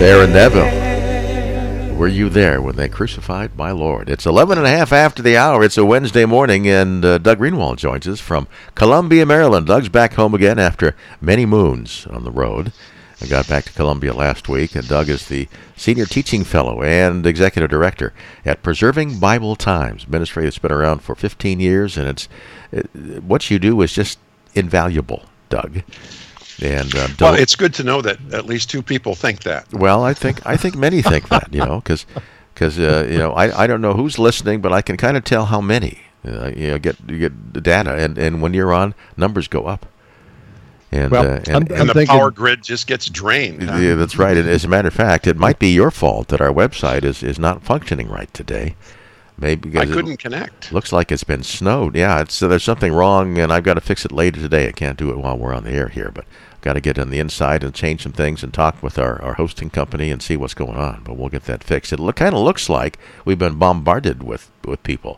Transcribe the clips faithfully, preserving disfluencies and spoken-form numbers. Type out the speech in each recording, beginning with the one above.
Sarah Neville, were you there when they crucified my Lord? It's eleven and a half after the hour. It's a Wednesday morning, and uh, Doug Greenwald joins us from Columbia, Maryland. Doug's back home again after many moons on the road. I got back to Columbia last week, and Doug is the Senior Teaching Fellow and Executive Director at Preserving Bible Times, ministry that's been around for fifteen years, and it's it, what you do is just invaluable, Doug. And uh, well, it's good to know that at least two people think that. Well, I think I think many think that, you know, because because uh, you know I, I don't know who's listening, but I can kind of tell how many. Uh, you know, get you get the data, and, and when you're on, numbers go up. And, well, uh, and, I'm, I'm and the thinking, power grid just gets drained. Huh? Yeah, that's right. And as a matter of fact, it might be your fault that our website is, is not functioning right today. Maybe I couldn't connect. Looks like it's been snowed. Yeah, it's, so there's something wrong, and I've got to fix it later today. I can't do it while we're on the air here, but I've got to get on the inside and change some things and talk with our, our hosting company and see what's going on. But we'll get that fixed. It look, kind of looks like we've been bombarded with, with people.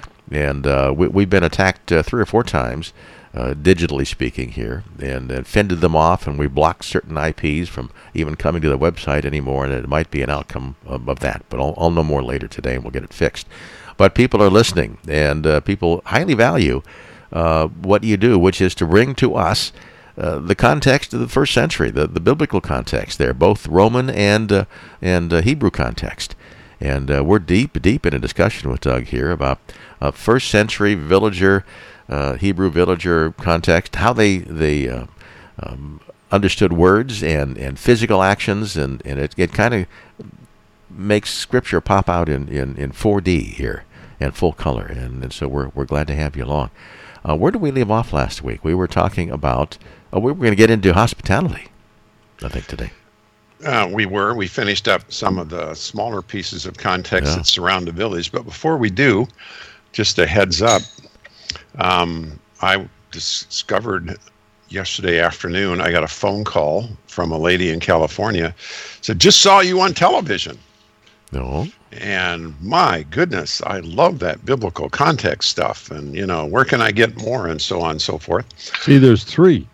And uh, we, we've been attacked uh, three or four times. Uh, digitally speaking here, and uh, fended them off, and we blocked certain I Ps from even coming to the website anymore, and it might be an outcome of, of that, but I'll, I'll know more later today, and we'll get it fixed. But people are listening, and uh, people highly value uh, what you do, which is to bring to us uh, the context of the first century, the, the biblical context there, both Roman and, uh, and uh, Hebrew context. And uh, we're deep, deep in a discussion with Doug here about uh, first century villager Uh, Hebrew villager context, how they they uh, um, understood words and, and physical actions, and, and it, it kind of makes Scripture pop out in, in, in four D here and full color, and, and so we're we're glad to have you along. Uh, where did we leave off last week? We were talking about, uh, we were going to get into hospitality, I think, today. Uh, we were. We finished up some of the smaller pieces of context yeah. that surround the village, but before we do, just a heads up, Um, I discovered yesterday afternoon, I got a phone call from a lady in California, said, just saw you on television. No. And my goodness, I love that biblical context stuff. And, you know, where can I get more and so on and so forth. See, there's three.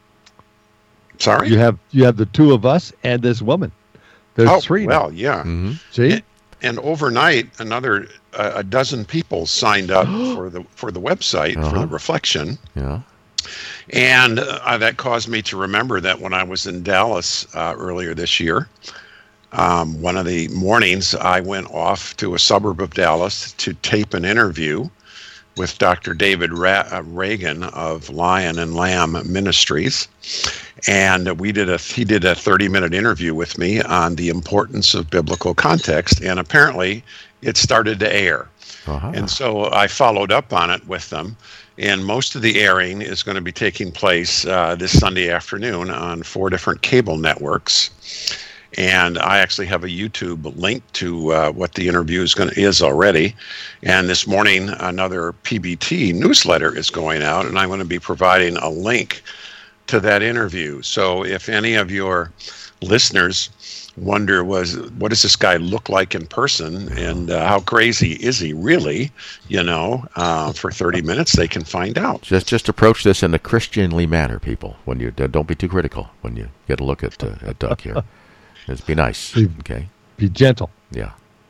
Sorry? You have you have the two of us and this woman. There's oh, three. Well, now. yeah. Mm-hmm. See? And, and overnight, another uh, a dozen people signed up for the for the website, uh-huh. for the reflection. Yeah. And uh, that caused me to remember that when I was in Dallas uh, earlier this year, um, one of the mornings I went off to a suburb of Dallas to tape an interview with Doctor David Ra- uh, Reagan of Lion and Lamb Ministries. And we did a he did a thirty-minute interview with me on the importance of biblical context, and apparently it started to air. Uh-huh. And so I followed up on it with them, and most of the airing is going to be taking place uh, this Sunday afternoon on four different cable networks. And I actually have a YouTube link to uh, what the interview is going to, is already. And this morning, another P B T newsletter is going out, and I'm going to be providing a link to that interview. So if any of your listeners wonder, was what does this guy look like in person, and uh, how crazy is he really, you know, uh, for thirty minutes, they can find out. Just just approach this in a Christianly manner, people. When you uh, don't be too critical when you get a look at, uh, at Doug here. Just be nice, be, okay? Be gentle. Yeah.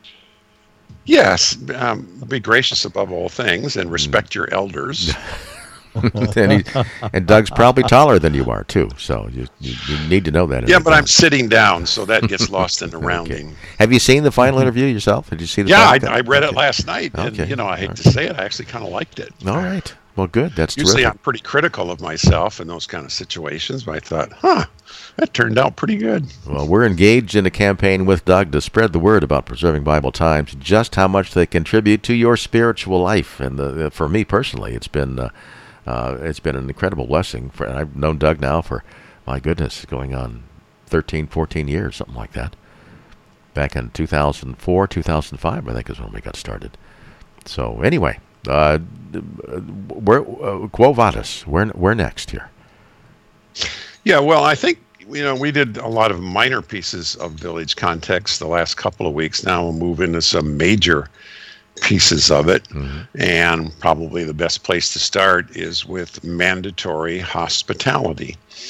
Yes, um, be gracious above all things and respect your elders. and, he, and Doug's probably taller than you are, too, so you, you, you need to know that. Yeah, but I'm sitting down, so that gets lost in the rounding. Okay. Have you seen the final interview yourself? Did you see the Yeah, I, final? I read okay. it last night, okay. and, you know, I hate right. to say it, I actually kind of liked it. All right. Well, good. That's Usually terrific. I'm pretty critical of myself in those kind of situations, but I thought, huh, that turned out pretty good. Well, we're engaged in a campaign with Doug to spread the word about Preserving Bible Times, just how much they contribute to your spiritual life. And the, for me personally, it's been uh, uh, it's been an incredible blessing. For, I've known Doug now for, my goodness, going on thirteen, fourteen years, something like that. Back in two thousand four, two thousand five, I think is when we got started. So anyway, uh, where uh, Quo Vadis? Where where next here? Yeah, well, I think, you know, we did a lot of minor pieces of village context the last couple of weeks. Now we'll move into some major pieces of it. Mm-hmm. And probably the best place to start is with mandatory hospitality.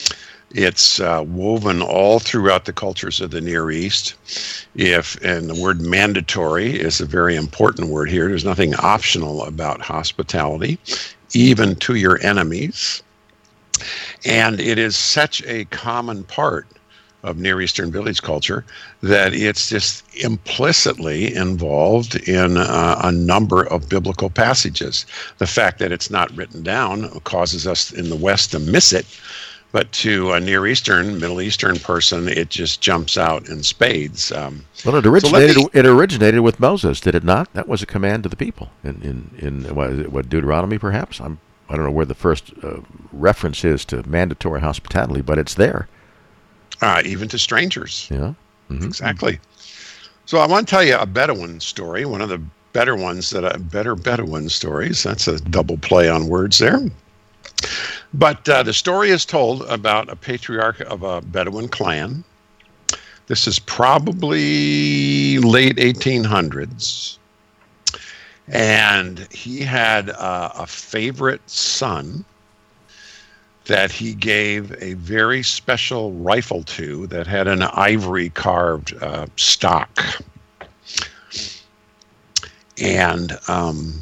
It's uh, woven all throughout the cultures of the Near East. If, and the word mandatory is a very important word here. There's nothing optional about hospitality, even to your enemies. And it is such a common part of Near Eastern village culture that it's just implicitly involved in uh, a number of biblical passages. The fact that it's not written down causes us in the West to miss it, but to a Near Eastern, Middle Eastern person, it just jumps out in spades. Um, well, it originated. so me, it originated with Moses, did it not? That was a command to the people in in, in what, is it, what Deuteronomy, perhaps. I'm I don't know where the first uh, reference is to mandatory hospitality, but it's there. Uh, even to strangers. Yeah. Mm-hmm. Exactly. So I want to tell you a Bedouin story, one of the better ones that I, better Bedouin stories. That's a double play on words there. But uh, the story is told about a patriarch of a Bedouin clan. This is probably late eighteen hundreds. And he had uh, a favorite son that he gave a very special rifle to that had an ivory carved uh, stock. And um,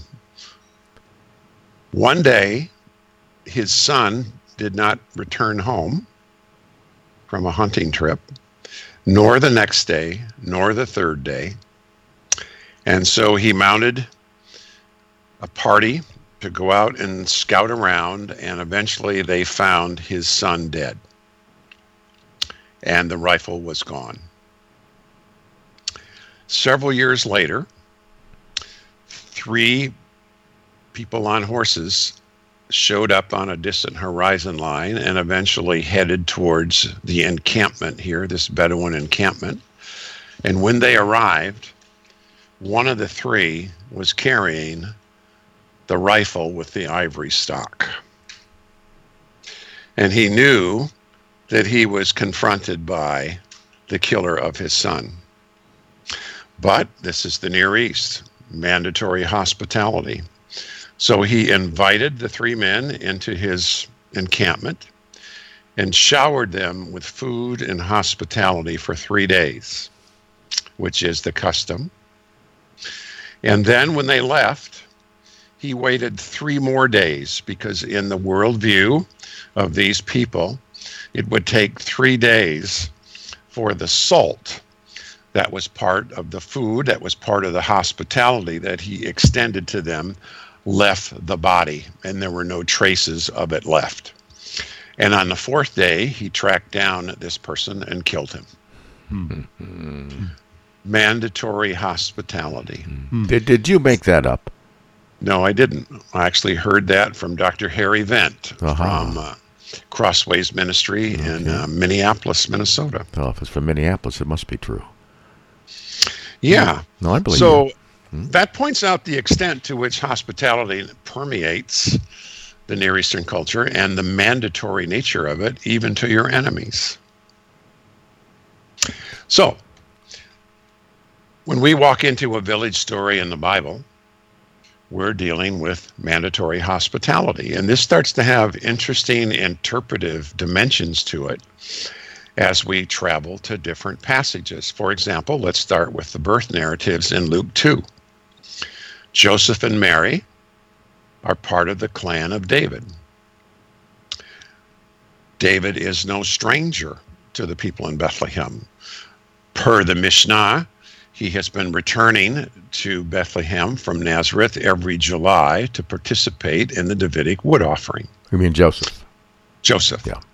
one day, his son did not return home from a hunting trip, nor the next day, nor the third day. And so he mounted a party to go out and scout around, and eventually they found his son dead. And the rifle was gone. Several years later, three people on horses showed up on a distant horizon line and eventually headed towards the encampment here, this Bedouin encampment. And when they arrived, one of the three was carrying the rifle with the ivory stock. And he knew that he was confronted by the killer of his son. But this is the Near East, mandatory hospitality. So he invited the three men into his encampment and showered them with food and hospitality for three days, which is the custom. And then when they left, he waited three more days, because in the worldview of these people, it would take three days for the salt that was part of the food, that was part of the hospitality that he extended to them, left the body, and there were no traces of it left. And on the fourth day, he tracked down this person and killed him. Mm-hmm. Mandatory hospitality. Mm-hmm. Did, did you make that up? No, I didn't. I actually heard that from Doctor Harry Vent uh-huh. from uh, Crossways Ministry okay. in uh, Minneapolis, Minnesota. Well, if it's from Minneapolis, it must be true. Yeah. No, I believe so you. Hmm? That points out the extent to which hospitality permeates the Near Eastern culture and the mandatory nature of it, even to your enemies. So, when we walk into a village story in the Bible, we're dealing with mandatory hospitality. And this starts to have interesting interpretive dimensions to it as we travel to different passages. For example, let's start with the birth narratives in Luke two. Joseph and Mary are part of the clan of David. David is no stranger to the people in Bethlehem. Per the Mishnah, he has been returning to Bethlehem from Nazareth every July to participate in the Davidic wood offering. You mean Joseph? Joseph. Yeah.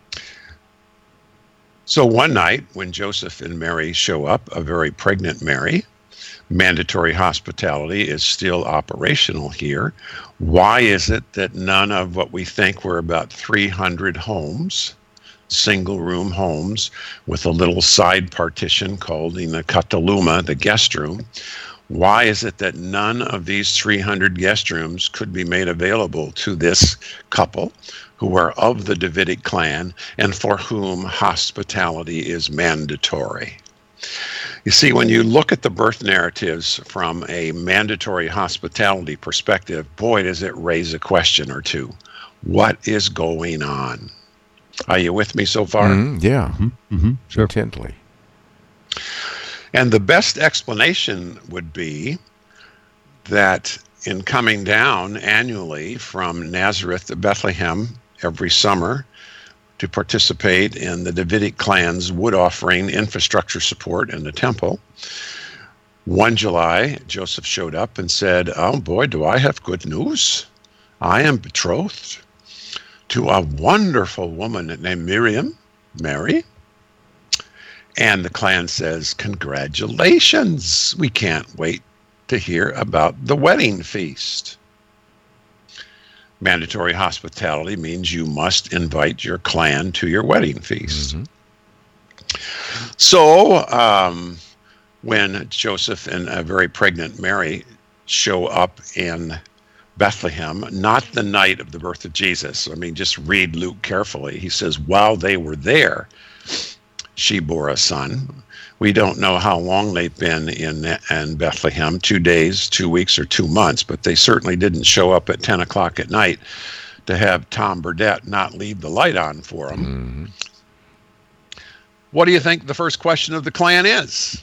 So one night, when Joseph and Mary show up, a very pregnant Mary, mandatory hospitality is still operational here. Why is it that none of what we think were about three hundred homes, single-room homes, with a little side partition called the kataluma, the guest room, why is it that none of these three hundred guest rooms could be made available to this couple who are of the Davidic clan and for whom hospitality is mandatory? You see, when you look at the birth narratives from a mandatory hospitality perspective, boy, does it raise a question or two. What is going on? Are you with me so far? Mhm, yeah, Mm-hmm. Mm-hmm. Sure. intently. And the best explanation would be that in coming down annually from Nazareth to Bethlehem every summer to participate in the Davidic clan's wood offering infrastructure support in the temple, one July, Joseph showed up and said, "Oh boy, do I have good news. I am betrothed to a wonderful woman named Miriam, Mary." And the clan says, "Congratulations. We can't wait to hear about the wedding feast." Mandatory hospitality means you must invite your clan to your wedding feast. Mm-hmm. So um, when Joseph and a very pregnant Mary show up in Bethlehem, not the night of the birth of Jesus. I mean, just read Luke carefully. He says, while they were there, she bore a son. We don't know how long they've been in, in Bethlehem, two days, two weeks, or two months, but they certainly didn't show up at ten o'clock at night to have Tom Burdett not leave the light on for them. Mm-hmm. What do you think the first question of the clan is?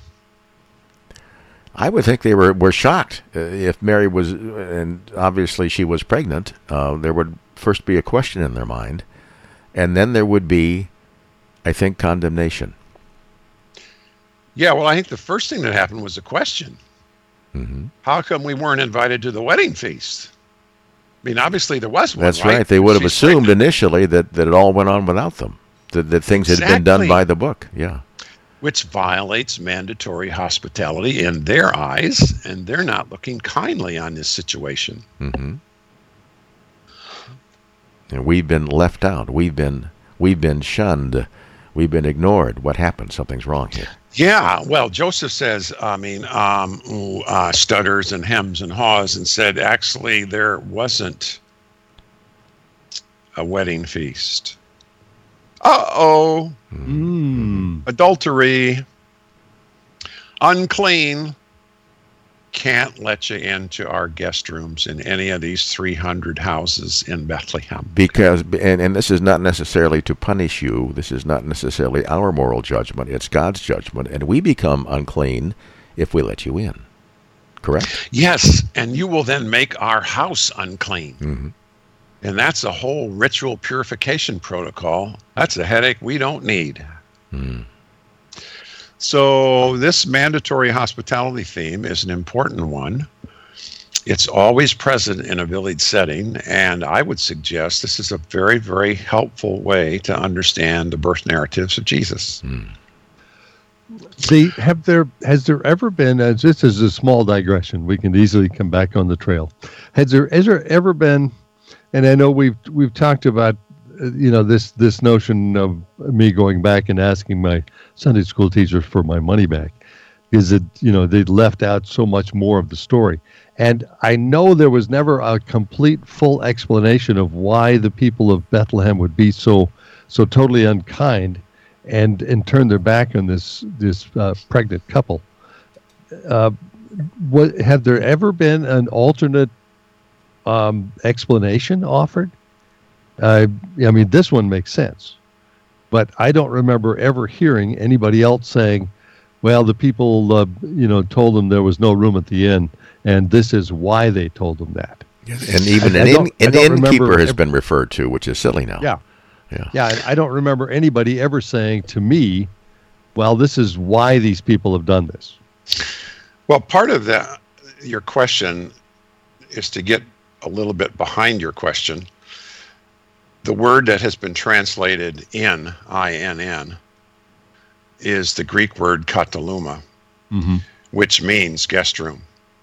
I would think they were, were shocked. Uh, if Mary was, and obviously she was pregnant, uh, there would first be a question in their mind, and then there would be, I think, condemnation. Yeah, well, I think the first thing that happened was a question. Mm-hmm. How come we weren't invited to the wedding feast? I mean, obviously there was one, That's right? right. They would have She's assumed pregnant. initially that, that it all went on without them, that, that things exactly. had been done by the book. Yeah. Which violates mandatory hospitality in their eyes, and they're not looking kindly on this situation. Mm-hmm. And we've been left out. We've been we've been shunned. We've been ignored. What happened? Something's wrong here. Yeah, well, Joseph says, I mean, um, uh, stutters and hems and haws, and said, actually, there wasn't a wedding feast. Uh-oh. Mm. Adultery. Unclean. Can't let you into our guest rooms in any of these three hundred houses in Bethlehem. Because, and, and this is not necessarily to punish you. This is not necessarily our moral judgment. It's God's judgment. And we become unclean if we let you in. Correct? Yes, and you will then make our house unclean. Mm-hmm. And that's a whole ritual purification protocol. That's a headache we don't need. Mm. So this mandatory hospitality theme is an important one. It's always present in a village setting, and I would suggest this is a very, very helpful way to understand the birth narratives of Jesus. Mm. See, have there has there ever been, as this is a small digression, we can easily come back on the trail. Has there has there ever been, and I know we've we've talked about, you know, this this notion of me going back and asking my Sunday school teachers for my money back, because it, you know, they left out so much more of the story. And I know there was never a complete, full explanation of why the people of Bethlehem would be so so totally unkind and and turn their back on this this uh, pregnant couple. Uh, what have there ever been an alternate um, explanation offered? Uh, I mean, this one makes sense, but I don't remember ever hearing anybody else saying, well, the people, uh, you know, told them there was no room at the inn, and this is why they told them that. And even I, an, I in, an innkeeper has ever, been referred to, which is silly now. Yeah. Yeah. Yeah. I don't remember anybody ever saying to me, well, this is why these people have done this. Well, part of that, your question is to get a little bit behind your question. The word that has been translated in, I N N, is the Greek word kataluma, mm-hmm. which means guest room.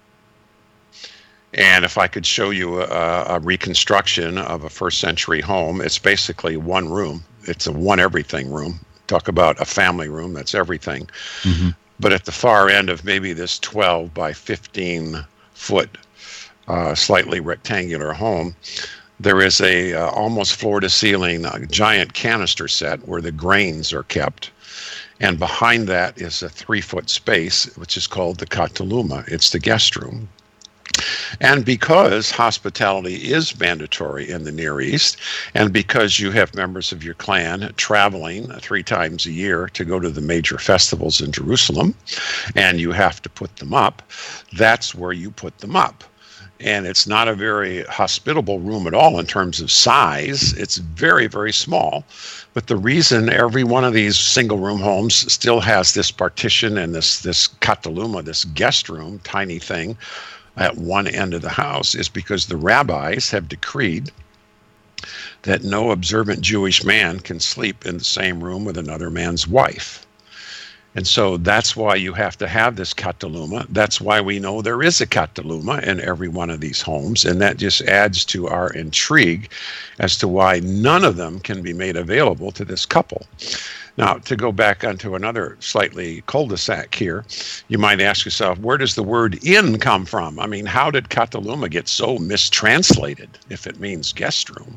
And if I could show you a, a reconstruction of a first century home, it's basically one room. It's a one everything room. Talk about a family room, that's everything. Mm-hmm. But at the far end of maybe this twelve by fifteen foot, uh, slightly rectangular home, there is a uh, almost floor to ceiling uh, giant canister set where the grains are kept. And behind that is a three foot space, which is called the kataluma. It's the guest room. And because hospitality is mandatory in the Near East, and because you have members of your clan traveling three times a year to go to the major festivals in Jerusalem, and you have to put them up, that's where you put them up. And it's not a very hospitable room at all in terms of size. It's very, very small. But the reason every one of these single room homes still has this partition and this, this kataluma, this guest room, tiny thing, at one end of the house is because the rabbis have decreed that no observant Jewish man can sleep in the same room with another man's wife. And so that's why you have to have this kataluma. That's why we know there is a kataluma in every one of these homes. And that just adds to our intrigue as to why none of them can be made available to this couple. Now, to go back onto another slightly cul-de-sac here, you might ask yourself, where does the word inn come from? I mean, how did kataluma get so mistranslated if it means guest room?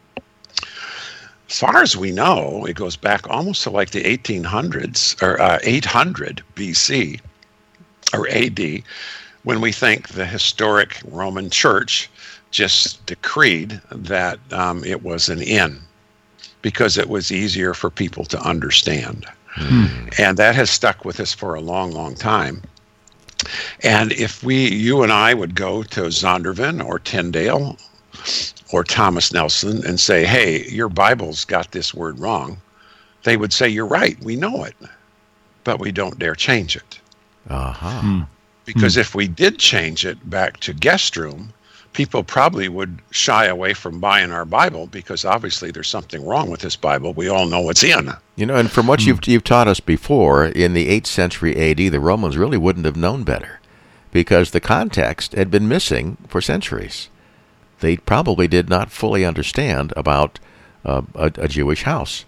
As far as we know, it goes back almost to like the eighteen hundreds, or uh, eight hundred B C, or A D, when we think the historic Roman Church just decreed that um, it was an inn, because it was easier for people to understand. Hmm. And that has stuck with us for a long, long time. And if we, you and I would go to Zondervan or Tyndale or Thomas Nelson and say, hey, your Bible's got this word wrong, they would say, you're right, we know it, but we don't dare change it. Uh-huh. Hmm. Because Hmm. if we did change it back to guest room, people probably would shy away from buying our Bible because obviously there's something wrong with this Bible. We all know what's in. You know, and from what you've you've taught us before, in the eighth century A D, the Romans really wouldn't have known better because the context had been missing for centuries. They probably did not fully understand about uh, a, a Jewish house.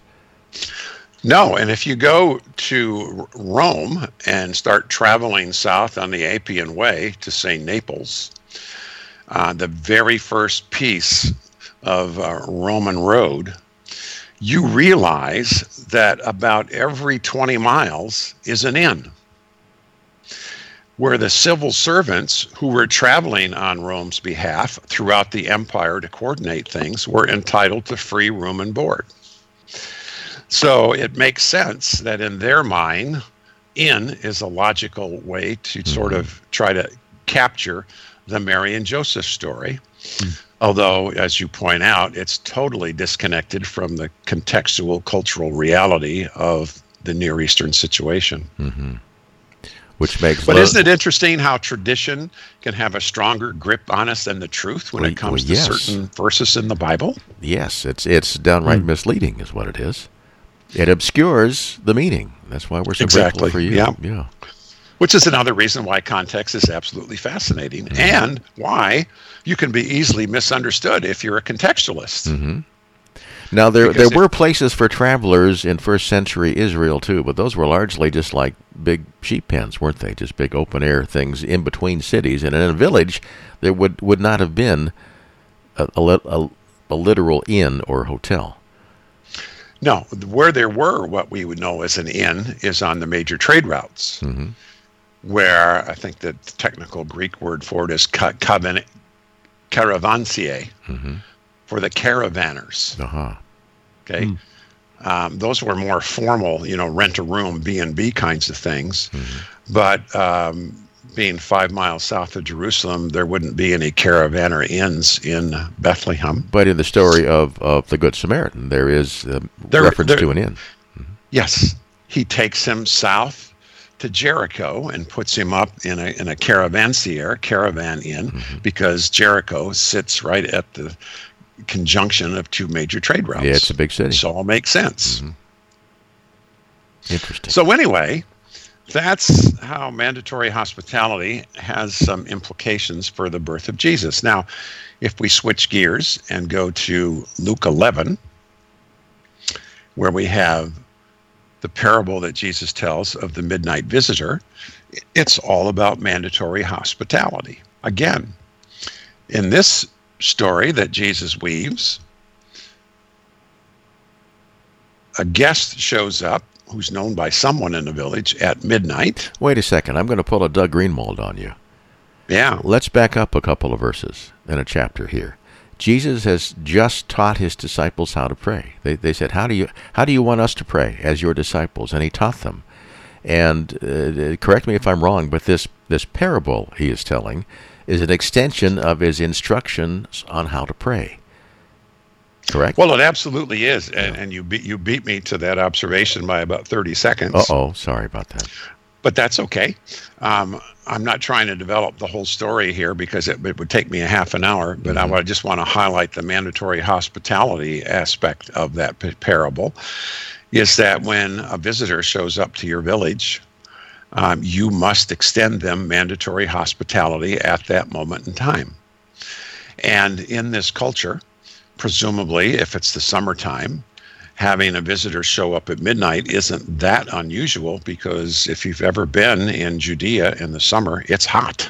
No, and if you go to Rome and start traveling south on the Appian Way to, say, Naples, Uh, the very first piece of uh, Roman road, you realize that about every twenty miles is an inn, where the civil servants who were traveling on Rome's behalf throughout the empire to coordinate things were entitled to free room and board. So it makes sense that in their mind, inn is a logical way to mm-hmm. sort of try to capture the Mary and Joseph story, mm. although, as you point out, it's totally disconnected from the contextual cultural reality of the Near Eastern situation. Mm-hmm. Which makes but lo- isn't it interesting how tradition can have a stronger grip on us than the truth when well, it comes well, yes. to certain verses in the Bible? Yes, it's it's downright mm. misleading is what it is. It obscures the meaning. That's why we're so exactly. grateful for you. Yeah. yeah. Which is another reason why context is absolutely fascinating, mm-hmm. and why you can be easily misunderstood if you're a contextualist. Mm-hmm. Now, there Because there were places for travelers in first century Israel, too, but those were largely just like big sheep pens, weren't they? Just big open-air things in between cities. And in a village, there would, would not have been a, a, a, a literal inn or hotel. No, where there were what we would know as an inn is on the major trade routes. Mm-hmm. Where I think the technical Greek word for it is ca- cavan- caravansier, mm-hmm. for the caravanners. Uh-huh. Okay, mm. um, those were more formal, you know, rent a room, B and B kinds of things. Mm-hmm. But um, being five miles south of Jerusalem, there wouldn't be any caravan or inns in Bethlehem. But in the story of, of the Good Samaritan, there is a there, reference there, to an inn. Mm-hmm. Yes, he takes him south to Jericho and puts him up in a in a caravansier, caravan inn, mm-hmm. because Jericho sits right at the conjunction of two major trade routes. Yeah, it's a big city. So it all makes sense. Mm-hmm. Interesting. So anyway, that's how mandatory hospitality has some implications for the birth of Jesus. Now, if we switch gears and go to Luke eleven, where we have the parable that Jesus tells of the midnight visitor, it's all about mandatory hospitality. Again, in this story that Jesus weaves, a guest shows up who's known by someone in the village at midnight. Wait a second. I'm going to pull a Doug Greenwald on you. Yeah. Let's back up a couple of verses in a chapter here. Jesus has just taught his disciples how to pray. They, they said, how do you how do you want us to pray as your disciples? And he taught them. And uh, correct me if I'm wrong, but this, this parable he is telling is an extension of his instructions on how to pray. Correct? Well, it absolutely is. And, and you, beat, you beat me to that observation by about thirty seconds. Uh-oh, sorry about that. But that's okay. Um, I'm not trying to develop the whole story here because it, it would take me a half an hour, but mm-hmm. I just want to highlight the mandatory hospitality aspect of that p- parable, is that when a visitor shows up to your village, um, you must extend them mandatory hospitality at that moment in time. And in this culture, presumably, if it's the summertime, having a visitor show up at midnight isn't that unusual, because if you've ever been in Judea in the summer, it's hot.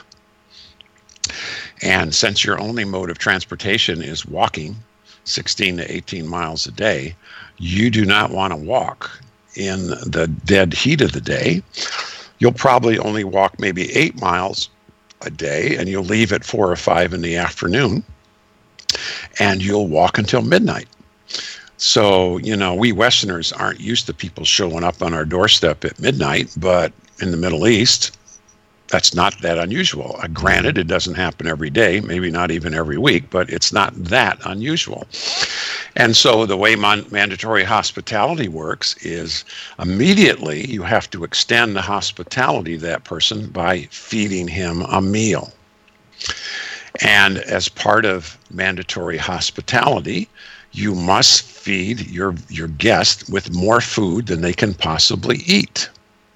And since your only mode of transportation is walking sixteen to eighteen miles a day, you do not want to walk in the dead heat of the day. You'll probably only walk maybe eight miles a day, and you'll leave at four or five in the afternoon, and you'll walk until midnight. So, you know, we Westerners aren't used to people showing up on our doorstep at midnight, but in the Middle East, that's not that unusual. Uh, granted, it doesn't happen every day, maybe not even every week, but it's not that unusual. And so the way mon- mandatory hospitality works is immediately you have to extend the hospitality to that person by feeding him a meal. And as part of mandatory hospitality, you must feed your, your guest with more food than they can possibly eat.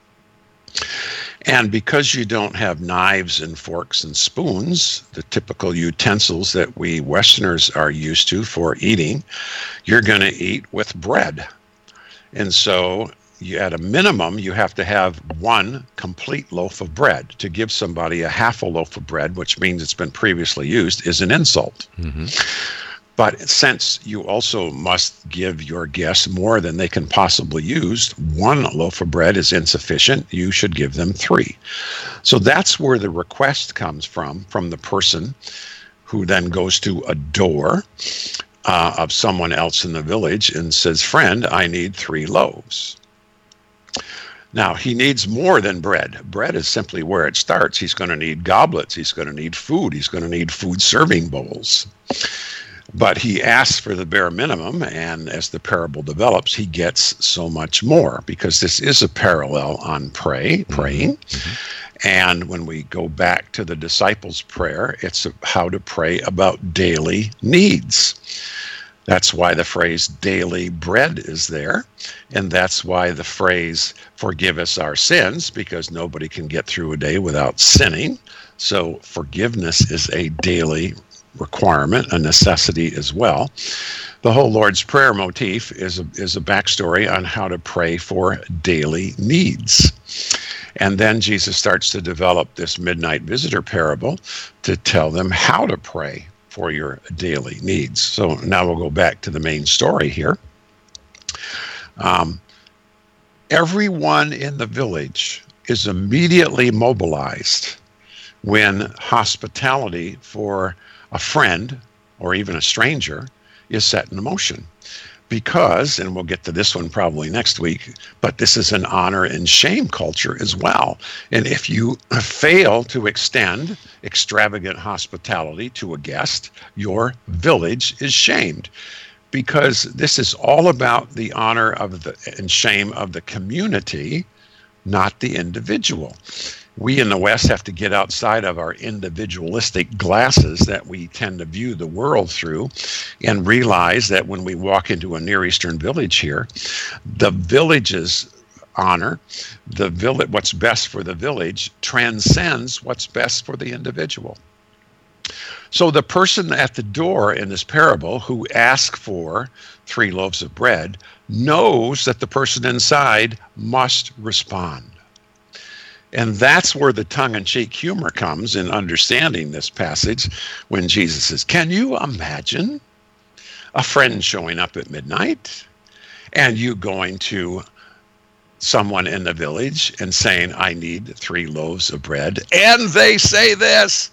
And because you don't have knives and forks and spoons, the typical utensils that we Westerners are used to for eating, you're going to eat with bread. And so you, at a minimum, you have to have one complete loaf of bread. To give somebody a half a loaf of bread, which means it's been previously used, is an insult. Mm-hmm. But since you also must give your guests more than they can possibly use, one loaf of bread is insufficient. You should give them three. So that's where the request comes from, from the person who then goes to a door uh, of someone else in the village and says, "Friend, I need three loaves." Now, he needs more than bread. Bread is simply where it starts. He's going to need goblets. He's going to need food. He's going to need food serving bowls. But he asks for the bare minimum, and as the parable develops, he gets so much more, because this is a parallel on pray, praying. Mm-hmm. And when we go back to the disciples' prayer, it's how to pray about daily needs. That's why the phrase daily bread is there. And that's why the phrase forgive us our sins, because nobody can get through a day without sinning. So forgiveness is a daily requirement, a necessity as well. The whole Lord's Prayer motif is a, is a backstory on how to pray for daily needs. And then Jesus starts to develop this midnight visitor parable to tell them how to pray for your daily needs. So now we'll go back to the main story here. Um, everyone in the village is immediately mobilized when hospitality for a friend or even a stranger is set in motion. Because, and we'll get to this one probably next week, but this is an honor and shame culture as well. And if you fail to extend extravagant hospitality to a guest, your village is shamed. Because this is all about the honor of the and shame of the community, not the individual. We in the West have to get outside of our individualistic glasses that we tend to view the world through and realize that when we walk into a Near Eastern village here, the village's honor, the village, what's best for the village, transcends what's best for the individual. So the person at the door in this parable who asked for three loaves of bread knows that the person inside must respond. And that's where the tongue-in-cheek humor comes in understanding this passage when Jesus says, can you imagine a friend showing up at midnight and you going to someone in the village and saying, I need three loaves of bread. And they say this,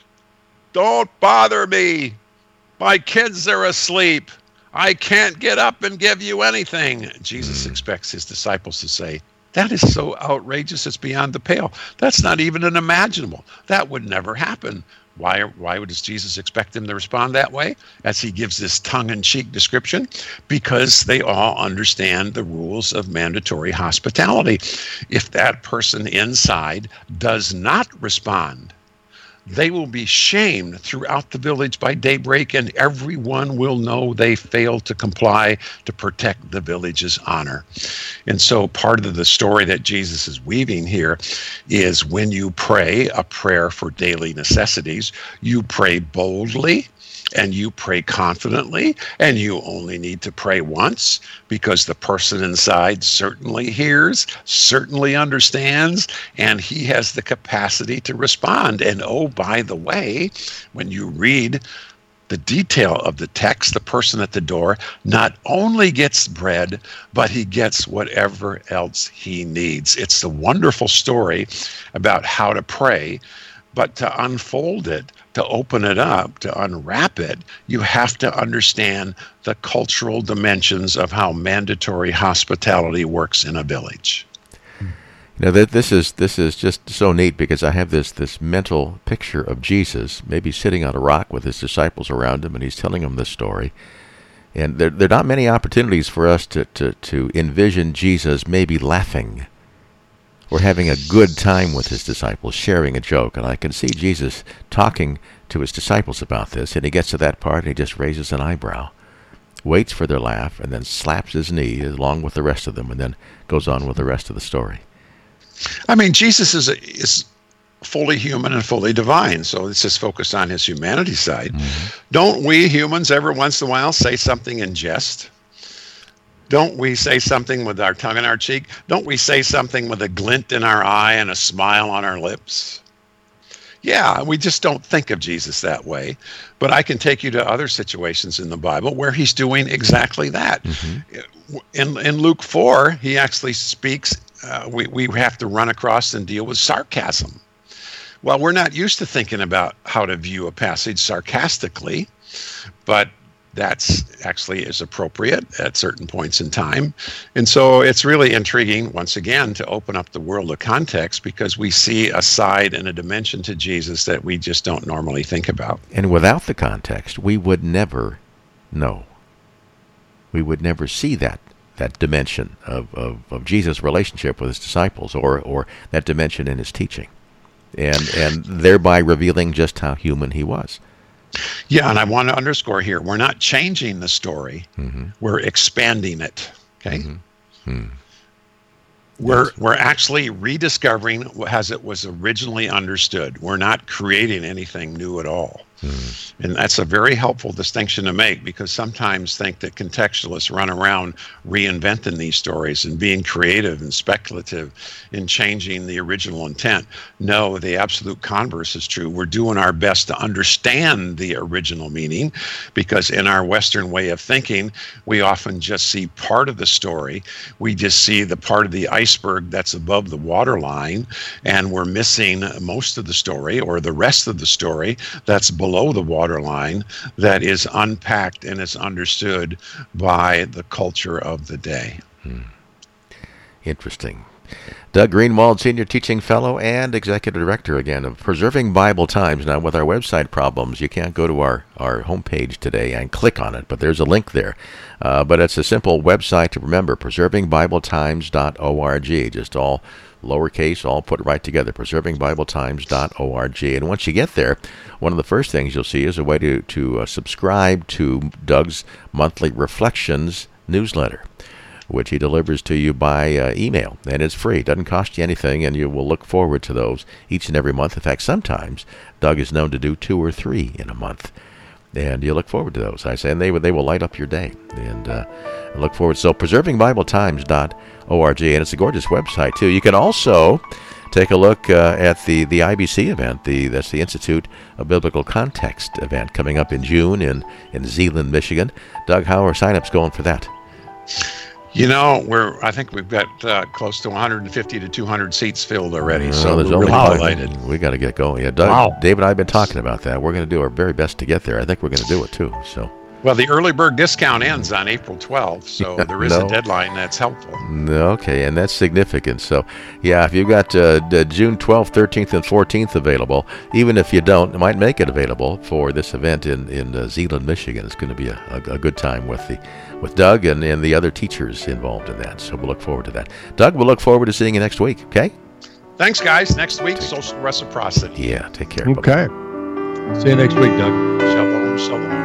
don't bother me. My kids are asleep. I can't get up and give you anything. Jesus expects his disciples to say, that is so outrageous, it's beyond the pale. That's not even unimaginable. That would never happen. Why, why does Jesus expect them to respond that way as he gives this tongue-in-cheek description? Because they all understand the rules of mandatory hospitality. If that person inside does not respond, they will be shamed throughout the village by daybreak, and everyone will know they failed to comply to protect the village's honor. And so part of the story that Jesus is weaving here is when you pray a prayer for daily necessities, you pray boldly, and you pray confidently, and you only need to pray once because the person inside certainly hears, certainly understands, and he has the capacity to respond. And oh, by the way, when you read the detail of the text, the person at the door not only gets bread, but he gets whatever else he needs. It's the wonderful story about how to pray, but to unfold it, to open it up, to unwrap it, you have to understand the cultural dimensions of how mandatory hospitality works in a village. You know, that this is this is just so neat because I have this this mental picture of Jesus maybe sitting on a rock with his disciples around him, and he's telling them this story. And there, there are not many opportunities for us to, to, to envision Jesus maybe laughing or having a good time with his disciples, sharing a joke. And I can see Jesus talking to his disciples about this, and he gets to that part and he just raises an eyebrow, waits for their laugh, and then slaps his knee along with the rest of them, and then goes on with the rest of the story. I mean, Jesus is a, is fully human and fully divine, so it's just focused on his humanity side. Mm-hmm. Don't we humans ever once in a while say something in jest? Don't we say something with our tongue in our cheek? Don't we say something with a glint in our eye and a smile on our lips? Yeah, we just don't think of Jesus that way. But I can take you to other situations in the Bible where he's doing exactly that. Mm-hmm. In, in Luke four, he actually speaks, uh, we, we have to run across and deal with sarcasm. Well, we're not used to thinking about how to view a passage sarcastically, but that's actually is appropriate at certain points in time. And so it's really intriguing, once again, to open up the world of context because we see a side and a dimension to Jesus that we just don't normally think about. And without the context, we would never know. We would never see that that dimension of, of, of Jesus' relationship with his disciples or, or that dimension in his teaching, and and thereby revealing just how human he was. Yeah, and I want to underscore here, we're not changing the story. Mm-hmm. We're expanding it, okay? Mm-hmm. Mm-hmm. We're, yes. we're actually rediscovering as it was originally understood. We're not creating anything new at all. Mm-hmm. And that's a very helpful distinction to make because sometimes think that contextualists run around reinventing these stories and being creative and speculative in changing the original intent. No, the absolute converse is true. We're doing our best to understand the original meaning because in our Western way of thinking, we often just see part of the story. We just see the part of the iceberg that's above the waterline, and we're missing most of the story or the rest of the story that's below the waterline that is unpacked and is understood by the culture of the day. Hmm. Interesting. Doug Greenwald, Senior Teaching Fellow and Executive Director, again, of Preserving Bible Times. Now, with our website problems, you can't go to our, our homepage today and click on it, but there's a link there. Uh, but it's a simple website to remember, preserving bible times dot org, just all lowercase, all put right together, preserving bible times dot org. And once you get there, one of the first things you'll see is a way to, to uh, subscribe to Doug's monthly Reflections newsletter, which he delivers to you by uh, email, and it's free. It doesn't cost you anything, and you will look forward to those each and every month. In fact, sometimes Doug is known to do two or three in a month, and you look forward to those. I say, and they, they will light up your day, and uh, I look forward. So preserving bible times dot org, and it's a gorgeous website, too. You can also take a look uh, at the, the I B C event. The That's the Institute of Biblical Context event coming up in June in, in Zeeland, Michigan. Doug, how are sign-ups going for that? You know, we're. I think we've got uh, close to one hundred fifty to two hundred seats filled already. Uh, so there's we're only really five. delighted. We got to get going. Yeah, Doug, Wow. Dave and I have been talking about that. We're going to do our very best to get there. I think we're going to do it too. So. Well, the early bird discount ends on April twelfth, so there is No. a deadline that's helpful. Okay, and that's significant. So, yeah, if you've got uh, the June twelfth, thirteenth, and fourteenth available, even if you don't, it might make it available for this event in in uh, Zeeland, Michigan. It's going to be a, a, a good time with the with Doug and, and the other teachers involved in that. So we'll look forward to that. Doug, we'll look forward to seeing you next week. Okay? Thanks, guys. Next week, social reciprocity. Yeah. Take care. Okay. See you next week, Doug. Shalom, shalom.